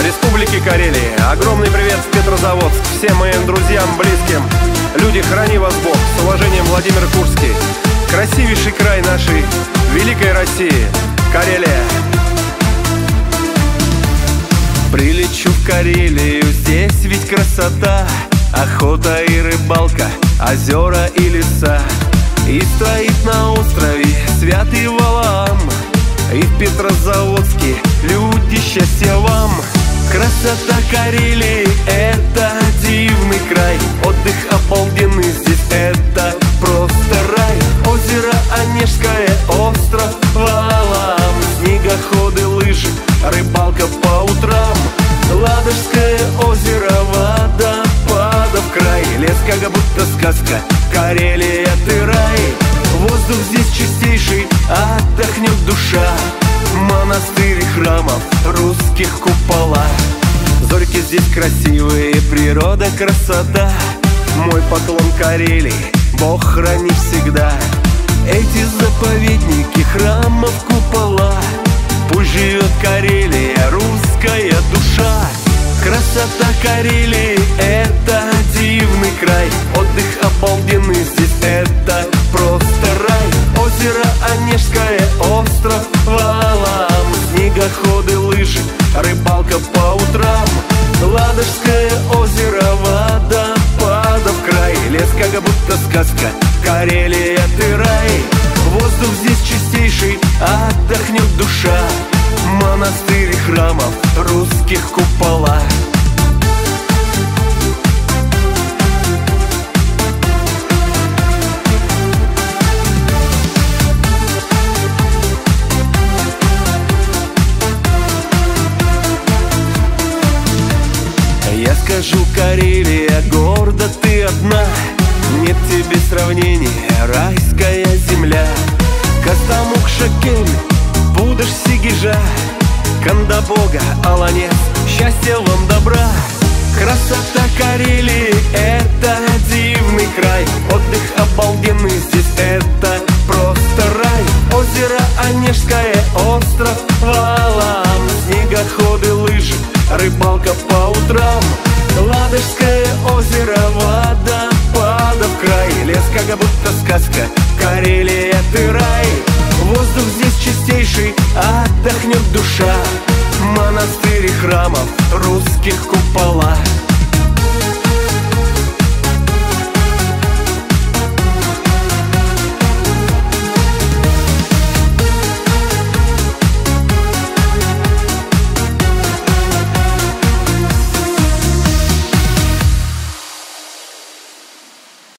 Республики Карелии. Огромный привет в Петрозаводск всем моим друзьям, близким. Люди, храни вас Бог. С уважением, Владимир Курский. Красивейший край нашей великой России, Карелия. Прилечу в Карелию, здесь ведь красота. Охота и рыбалка, озера и леса. И стоит на острове Святый Валаам. И в Петрозаводске люди, счастья вам. Красота Карелии — это дивный край. Отдых обалденный здесь — это просто рай. Озеро Онежское, остров Валаам. Снегоходы, лыжи, рыбалка по утрам. Ладожское озеро, водопадов край. Лес как будто сказка, Карелия ты рай. Воздух здесь чистейший, отдохнет душа. Монастыри, храмов, русских купола. Зорьки здесь красивые, природа, красота. Мой поклон Карелии, Бог храни всегда. Эти заповедники, храмов, купола. Пусть живет Карелия, русская душа. Красота Карелии — это дивный край. Отдых обалденный здесь — это просто рай. Озеро Онежское, остров Валаам. Снегоходы, лыжи, рыбалка по утрам. Ладожское озеро, водопадов край. Лес как будто сказка, Карелия ты рай. Воздух здесь чистейший, отдохнет душа. Монастыри, храмов, русских купола. Я скажу, Карелия, гордо ты одна. Нет тебе сравнения, райская земля. Костомук, Шекель, Будыш, Сигижа, Кандабога, Аланец, счастья вам, добра. Красота Карелии — это дивный край. Отдых обалденный здесь — это просто рай. Озеро Онежское, остров Валаам. Снегоходы, лыжи, рыбалка по утрам. Ладожское озеро, водопадов край. Лес как будто сказка, Карелия ты рай. Воздух здесь чистейший, отдохнет душа. Монастыри, храмов, русских купола.